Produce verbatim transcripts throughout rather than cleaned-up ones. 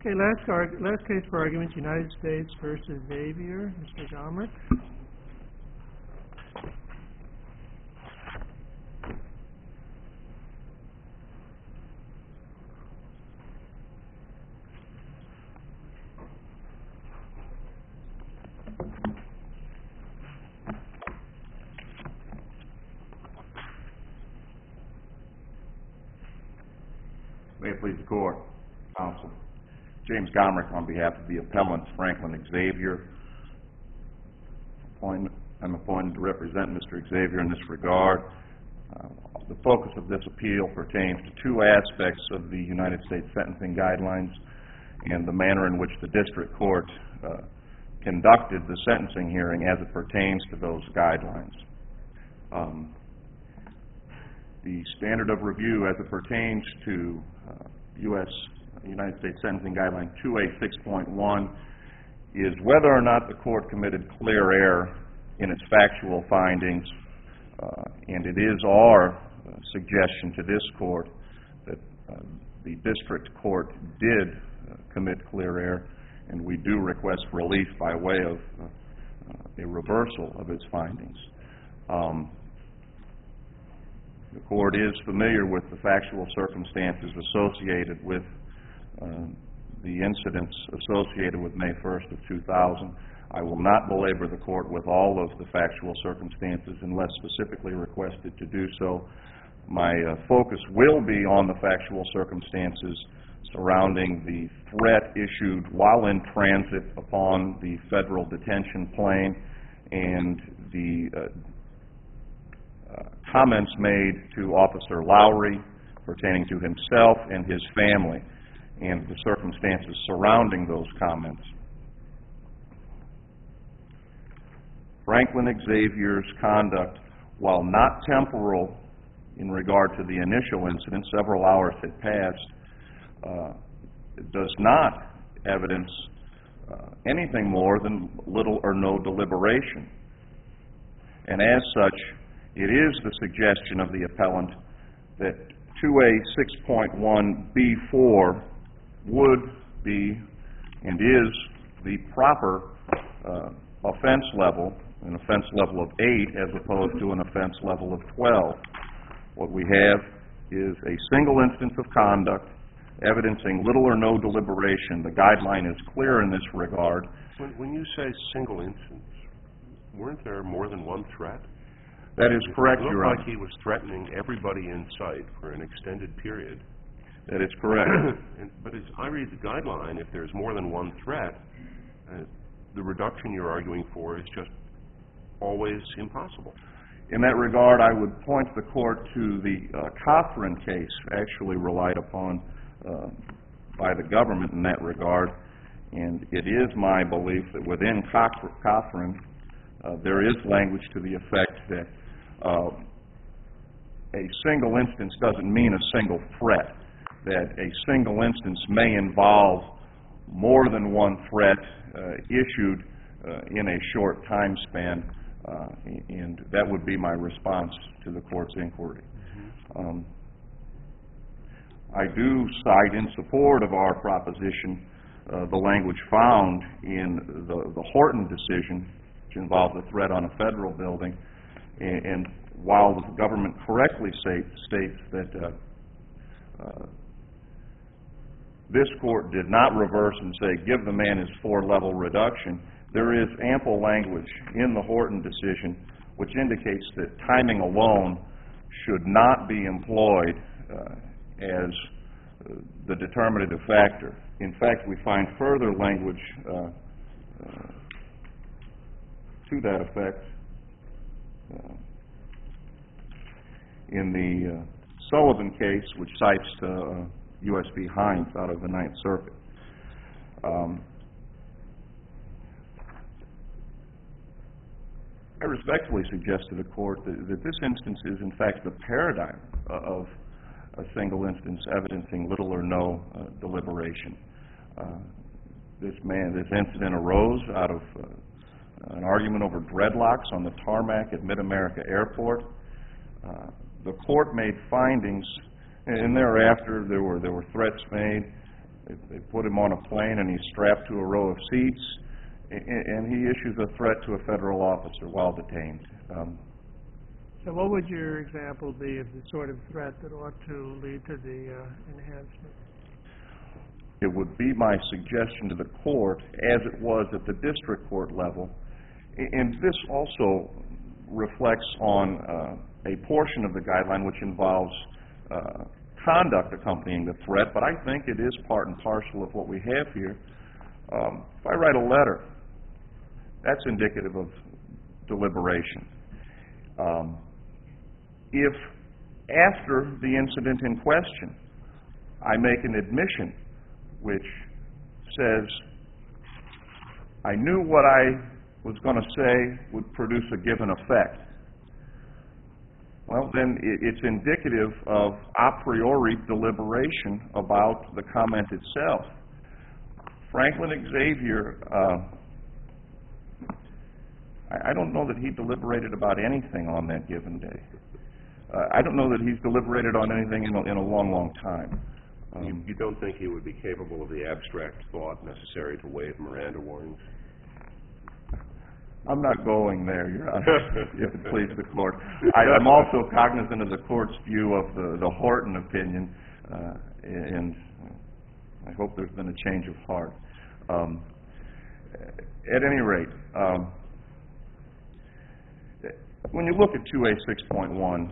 Okay, last, arg last case for argument, United States versus Xavier. Mister Gomrich. May it please the Court, Counsel. James Gomrich on behalf of the appellants, Franklin Xavier. I'm appointed to represent Mister Xavier in this regard. Uh, the focus of this appeal pertains to two aspects of the United States Sentencing Guidelines and the manner in which the District Court uh, conducted the sentencing hearing as it pertains to those guidelines. Um, the standard of review as it pertains to uh, U S United States Sentencing Guideline two A six point one is whether or not the Court committed clear error in its factual findings, uh, and it is our uh, suggestion to this Court that uh, the District Court did uh, commit clear error, and we do request relief by way of uh, uh, a reversal of its findings. Um, the Court is familiar with the factual circumstances associated with uh, the incidents associated with May first of two thousand. I will not belabor the Court with all of the factual circumstances unless specifically requested to do so. My uh, focus will be on the factual circumstances surrounding the threat issued while in transit upon the federal detention plane and the uh, uh, comments made to Officer Lowry pertaining to himself and his family and the circumstances surrounding those comments. Franklin Xavier's conduct, while not temporal in regard to the initial incident, several hours had passed, uh, does not evidence uh, anything more than little or no deliberation. And as such, it is the suggestion of the appellant that two A six point one B four would be and is the proper uh, offense level, an offense level of eight as opposed to an offense level of twelve. What we have is a single instance of conduct evidencing little or no deliberation. The guideline is clear in this regard. When, when you say single instance, weren't there more than one threat? That is correct, It looked Your Honor. like he was threatening everybody in sight for an extended period. That is correct. and, but as I read the guideline, if there's more than one threat, uh, the reduction you're arguing for is just always impossible. In that regard, I would point the Court to the uh, Cothran case, actually relied upon uh, by the government in that regard, and it is my belief that within Cothran uh, there is language to the effect that uh, a single instance doesn't mean a single threat, that a single instance may involve more than one threat uh, issued uh, in a short time span. Uh, and that would be my response to the Court's inquiry. Mm-hmm. um, I do cite in support of our proposition uh, the language found in the, the Horton decision, which involved a threat on a federal building. And, and while the government correctly say, states that uh, uh, this Court did not reverse and say, give the man his four-level reduction, there is ample language in the Horton decision which indicates that timing alone should not be employed uh, as uh, the determinative factor. In fact, we find further language uh, uh, to that effect uh, in the uh, Sullivan case, which cites uh, U S V Hines out of the Ninth Circuit. Um, I respectfully suggest to the Court that, that this instance is, in fact, the paradigm of a single instance evidencing little or no uh, deliberation. Uh, this man, this incident arose out of uh, an argument over dreadlocks on the tarmac at Mid-America Airport. Uh, the Court made findings, and thereafter there were there were threats made. they, they put him on a plane and he's strapped to a row of seats, and, and he issues a threat to a federal officer while detained. Um, So what would your example be of the sort of threat that ought to lead to the uh, enhancement? It would be my suggestion to the court, as it was at the district court level, and this also reflects on uh, a portion of the guideline which involves uh, conduct accompanying the threat, but I think it is part and parcel of what we have here. Um, if I write a letter, that's indicative of deliberation. Um, if after the incident in question I make an admission which says I knew what I was going to say would produce a given effect, well, then it, it's indicative of a priori deliberation about the comment itself. Franklin Xavier, uh, I, I don't know that he deliberated about anything on that given day. Uh, I don't know that he's deliberated on anything in a, in a long, long time. Um, You, you don't think he would be capable of the abstract thought necessary to waive Miranda warnings? I'm not going there, Your Honor, if it pleases the court. I, I'm also cognizant of the court's view of the, the Horton opinion, uh, and I hope there's been a change of heart. Um, at any rate, um, when you look at two A six point one,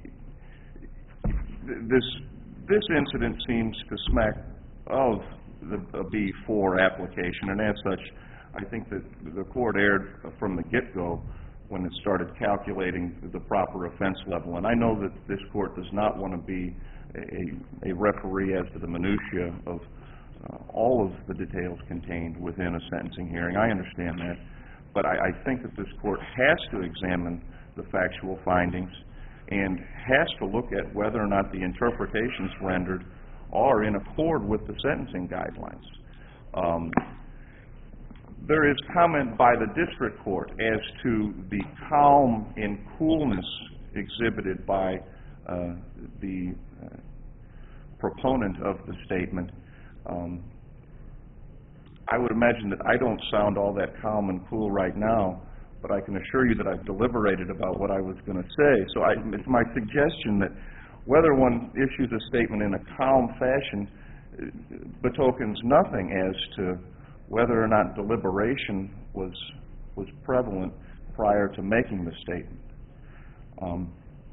this this incident seems to smack of the a B four application, and as such, I think that the court erred from the get-go when it started calculating the proper offense level. And I know that this court does not want to be a, a referee as to the minutiae of uh, all of the details contained within a sentencing hearing. I understand that. But I, I think that this court has to examine the factual findings and has to look at whether or not the interpretations rendered are in accord with the sentencing guidelines. Um, There is comment by the district court as to the calm and coolness exhibited by uh, the uh, proponent of the statement. Um, I would imagine that I don't sound all that calm and cool right now, but I can assure you that I've deliberated about what I was going to say. So I, it's my suggestion that whether one issues a statement in a calm fashion betokens nothing as to whether or not deliberation was was prevalent prior to making the statement. Um,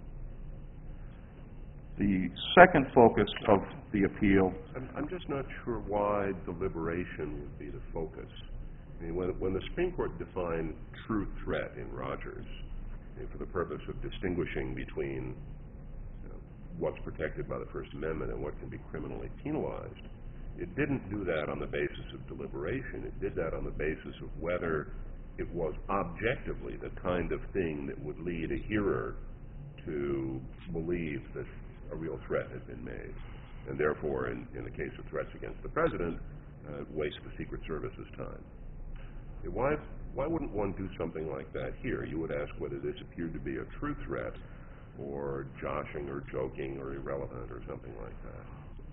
the second focus of the appeal... I'm, I'm just not sure why deliberation would be the focus. I mean, when, when the Supreme Court defined true threat in Rogers, I mean, for the purpose of distinguishing between you know, what's protected by the First Amendment and what can be criminally penalized, it didn't do that on the basis of deliberation. It did that on the basis of whether it was objectively the kind of thing that would lead a hearer to believe that a real threat had been made, and therefore, in, in the case of threats against the President, uh, waste the Secret Service's time. Why, why wouldn't one do something like that here? You would ask whether this appeared to be a true threat or joshing or joking or irrelevant or something like that.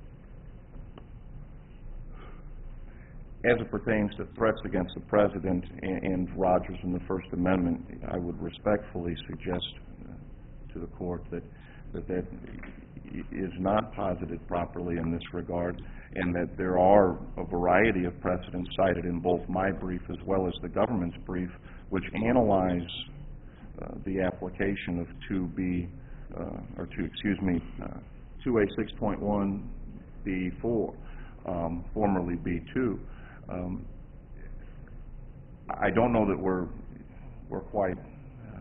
As it pertains to threats against the President and, and Rogers and the First Amendment, I would respectfully suggest uh, to the Court that, that that is not posited properly in this regard, and that there are a variety of precedents cited in both my brief as well as the government's brief which analyze uh, the application of two B, uh, or two, excuse me, uh, two A six point one B four, um, formerly B two. Um, I don't know that we're we're quite uh,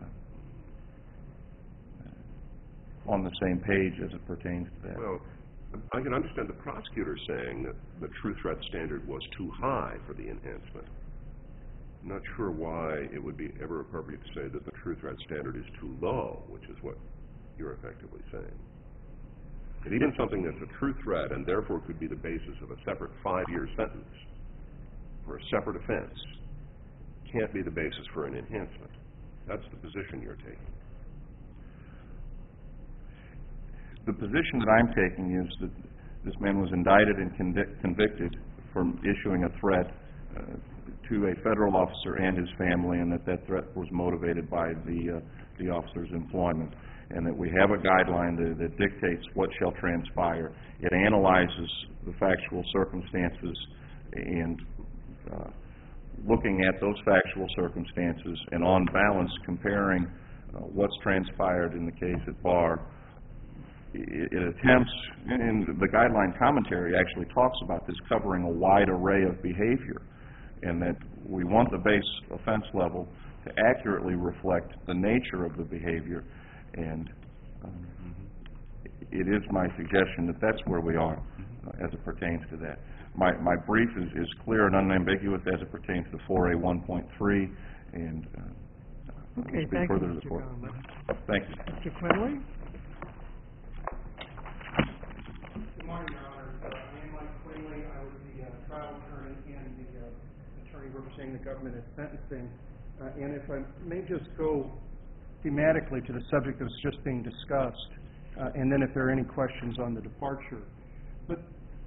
on the same page as it pertains to that. Well, I can understand the prosecutor saying that the true threat standard was too high for the enhancement. I'm not sure why it would be ever appropriate to say that the true threat standard is too low, which is what you're effectively saying. And even something that's a true threat and therefore could be the basis of a separate five-year sentence for a separate offense can't be the basis for an enhancement. That's the position you're taking. The position that I'm taking is that This man was indicted and convic- convicted for issuing a threat uh, to a federal officer and his family, and that that threat was motivated by the uh, the officer's employment, and that we have a guideline that, that dictates what shall transpire. It analyzes the factual circumstances, and uh, looking at those factual circumstances and on balance comparing uh, what's transpired in the case at bar, it, it attempts, and the guideline commentary actually talks about this covering a wide array of behavior, and that we want the base offense level to accurately reflect the nature of the behavior, and um, it is my suggestion that that's where we are uh, as it pertains to that. My, my brief is, is clear and unambiguous as it pertains to four A one point three, and uh, Okay, I'll speak thank you, further to the Mister court. Conlon. Thank you. Mister Quinley? Good morning, Your Honor. Uh, my name is Mike Quinley. I was the uh, trial attorney and the uh, attorney representing the government in sentencing. Uh, and if I may just go thematically to the subject that was just being discussed, uh, and then if there are any questions on the departure. But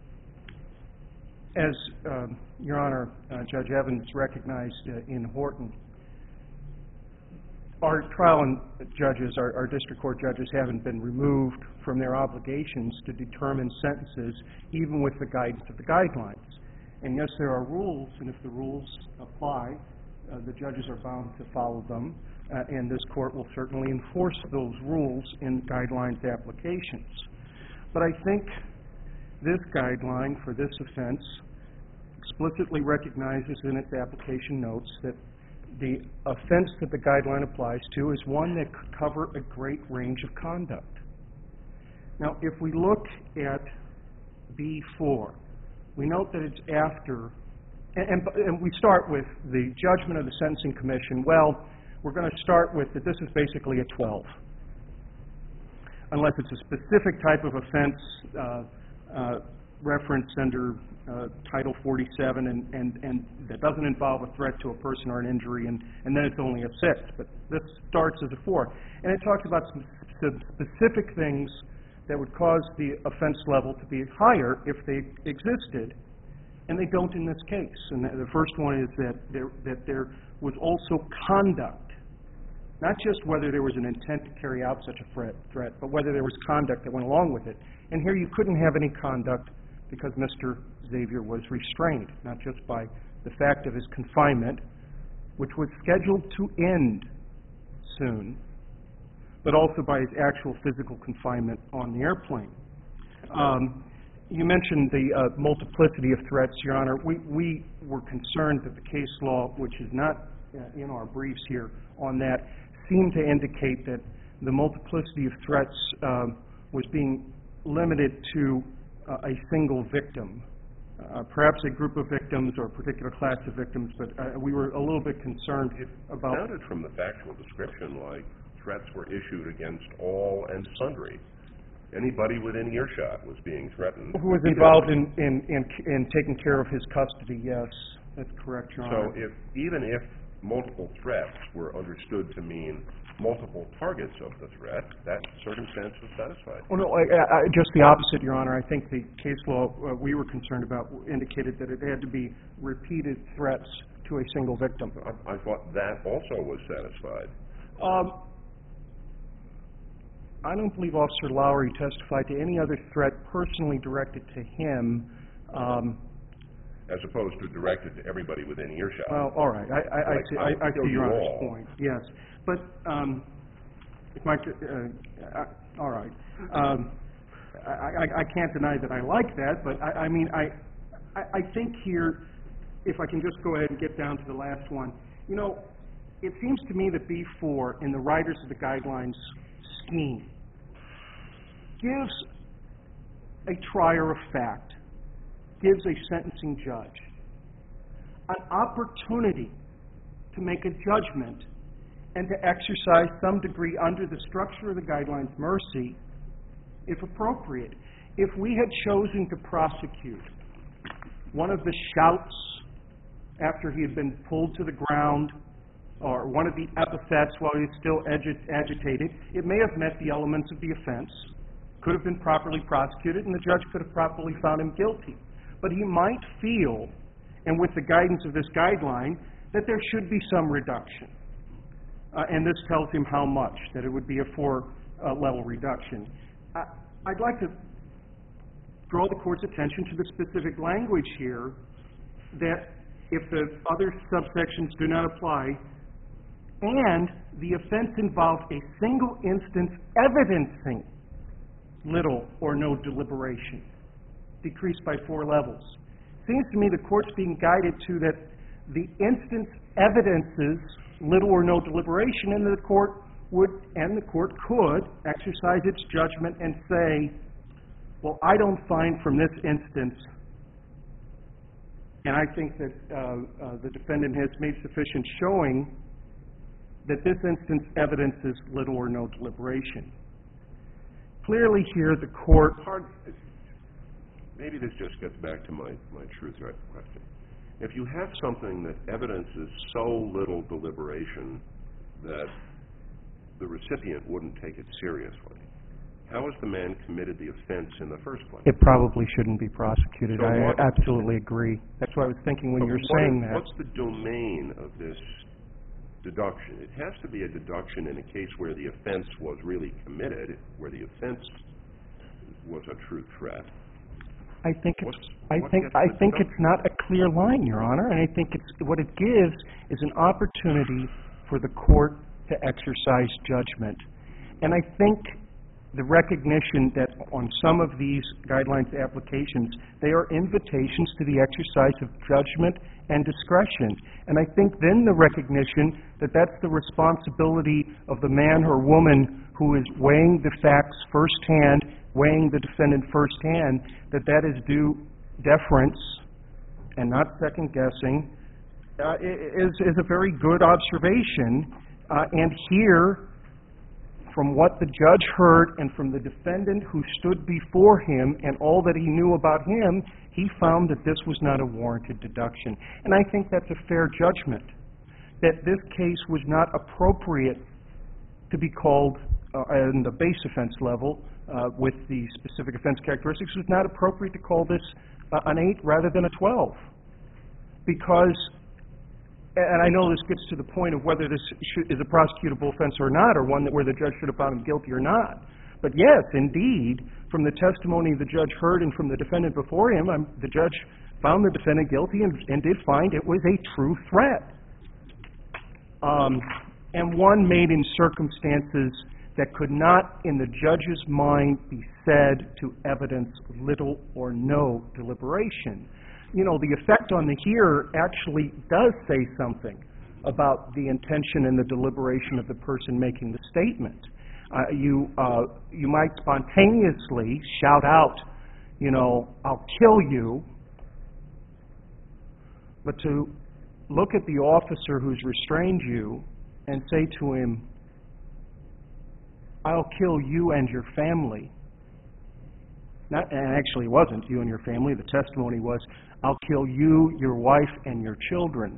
as um, Your Honor, uh, Judge Evans recognized uh, in Horton, our trial and judges, our, our district court judges, haven't been removed from their obligations to determine sentences, even with the guidance of the guidelines. And yes, there are rules, and if the rules apply, uh, the judges are bound to follow them, uh, and this court will certainly enforce those rules in guidelines applications. But I think this guideline for this offense explicitly recognizes in its application notes that the offense that the guideline applies to is one that could cover a great range of conduct. Now, if we look at B four, we note that it's after, and, and, and we start with the judgment of the Sentencing Commission. Well, we're going to start with that this is basically a twelve. Unless it's a specific type of offense uh, uh, referenced under uh, Title forty-seven, and, and, and that doesn't involve a threat to a person or an injury, and, and then it's only a six. But this starts as a four. And it talks about some, some specific things that would cause the offense level to be higher if they existed, and they don't in this case. And the first one is that there, that there was also conduct, not just whether there was an intent to carry out such a threat, threat, but whether there was conduct that went along with it. And here you couldn't have any conduct because Mister Xavier was restrained, not just by the fact of his confinement, which was scheduled to end soon, but also by his actual physical confinement on the airplane. Um, you mentioned the uh, multiplicity of threats, Your Honor. We, we were concerned that the case law, which is not uh, in our briefs here on that, seemed to indicate that the multiplicity of threats um, was being limited to uh, a single victim, uh, perhaps a group of victims or a particular class of victims, but uh, we were a little bit concerned It about... sounded from the factual description like threats were issued against all and sundry. Anybody within earshot was being threatened. Who was involved in, in, in, in taking care of his custody, yes. That's correct, Your Honor. So if, even if multiple threats were understood to mean multiple targets of the threat, that circumstance was satisfied. Oh, no, I, I, just the opposite, Your Honor. I think the case law uh, we were concerned about indicated that it had to be repeated threats to a single victim. I, I thought that also was satisfied. Um, I don't believe Officer Lowry testified to any other threat personally directed to him. Um, As opposed to directed to everybody within earshot. well, all right. I, I, Like, I see, I'll I, I kill see you Your Honor's all. point. Yes, but um, if my, uh, uh, all right. Um, I, I, I can't deny that I like that, but I, I mean, I, I, I think here, if I can just go ahead and get down to the last one, you know, it seems to me that B four in the writers of the guidelines scheme gives a trier of fact, gives a sentencing judge an opportunity to make a judgment and to exercise some degree under the structure of the guidelines mercy, if appropriate. If we had chosen to prosecute one of the shouts after he had been pulled to the ground, or one of the epithets while he was still agi- agitated, it may have met the elements of the offense, could have been properly prosecuted, and the judge could have properly found him guilty. But he might feel, and with the guidance of this guideline, that there should be some reduction. Uh, and this tells him how much, that it would be a four-level reduction. I, I'd like to draw the Court's attention to the specific language here, that if the other subsections do not apply, and the offense involves a single instance evidencing little or no deliberation, decreased by four levels. Seems to me the Court's being guided to that the instance evidences little or no deliberation, and the Court would, and the Court could exercise its judgment and say, well, I don't find from this instance, and I think that uh, uh, the defendant has made sufficient showing that this instance evidences little or no deliberation. Clearly here the Court... Hard, maybe this just gets back to my, my true threat question. If you have something that evidences so little deliberation that the recipient wouldn't take it seriously, how has the man committed the offense in the first place? It probably shouldn't be prosecuted. So I what- absolutely agree. That's what I was thinking when But you were what saying is- that. What's the domain of this deduction? It has to be a deduction in a case where the offense was really committed, where the offense was a true threat. I think it's, What's- I what think gets I the think it's deduction? not a clear line, Your Honor, and I think it's what it gives is an opportunity for the Court to exercise judgment. And I think the recognition that on some of these guidelines applications, they are invitations to the exercise of judgment and discretion. And I think then the recognition that that's the responsibility of the man or woman who is weighing the facts firsthand, weighing the defendant firsthand, that that is due deference and not second-guessing, uh, is, is a very good observation. Uh, and here, from what the judge heard and from the defendant who stood before him and all that he knew about him, he found that this was not a warranted deduction. And I think that's a fair judgment, that this case was not appropriate to be called, uh, in the base offense level, uh, with the specific offense characteristics, was not appropriate to call this uh, an eight rather than a twelve. Because, and I know this gets to the point of whether this should, is a prosecutable offense or not, or one that where the judge should have found him guilty or not. But yes, indeed, from the testimony the judge heard and from the defendant before him, I'm, the judge found the defendant guilty and, and did find it was a true threat. Um, and one made in circumstances that could not, in the judge's mind, be said to evidence little or no deliberation. You know, the effect on the hearer actually does say something about the intention and the deliberation of the person making the statement. Uh, you, uh, you might spontaneously shout out, you know, I'll kill you, but to look at the officer who's restrained you and say to him, I'll kill you and your family. Not, and actually it wasn't you and your family. The testimony was, I'll kill you, your wife, and your children.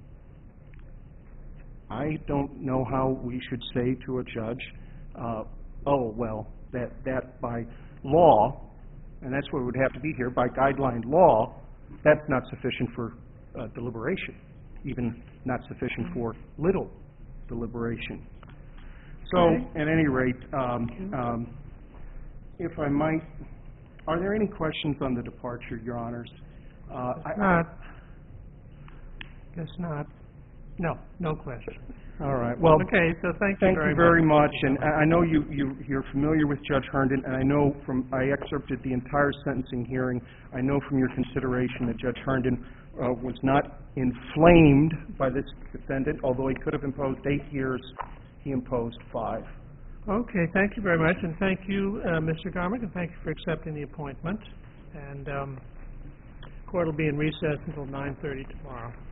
I don't know how we should say to a judge, uh, oh, well, that, that by law, and that's what would have to be here, by guideline law, that's not sufficient for uh, deliberation, even not sufficient for little deliberation. So, Okay. at any rate, um, um, if I might, are there any questions on the departure, Your Honors? Uh, I- Not. Guess not. No, no question. All right. Well, Okay, so thank you thank very you very much. much. And I I know you, you, you're familiar with Judge Herndon, and I know from, I excerpted the entire sentencing hearing. I know from your consideration that Judge Herndon uh, was not inflamed by this defendant, although he could have imposed eight years, he imposed five. Okay, thank you very much, and thank you, uh, Mister Garmick, and thank you for accepting the appointment. And um, court will be in recess until nine thirty tomorrow.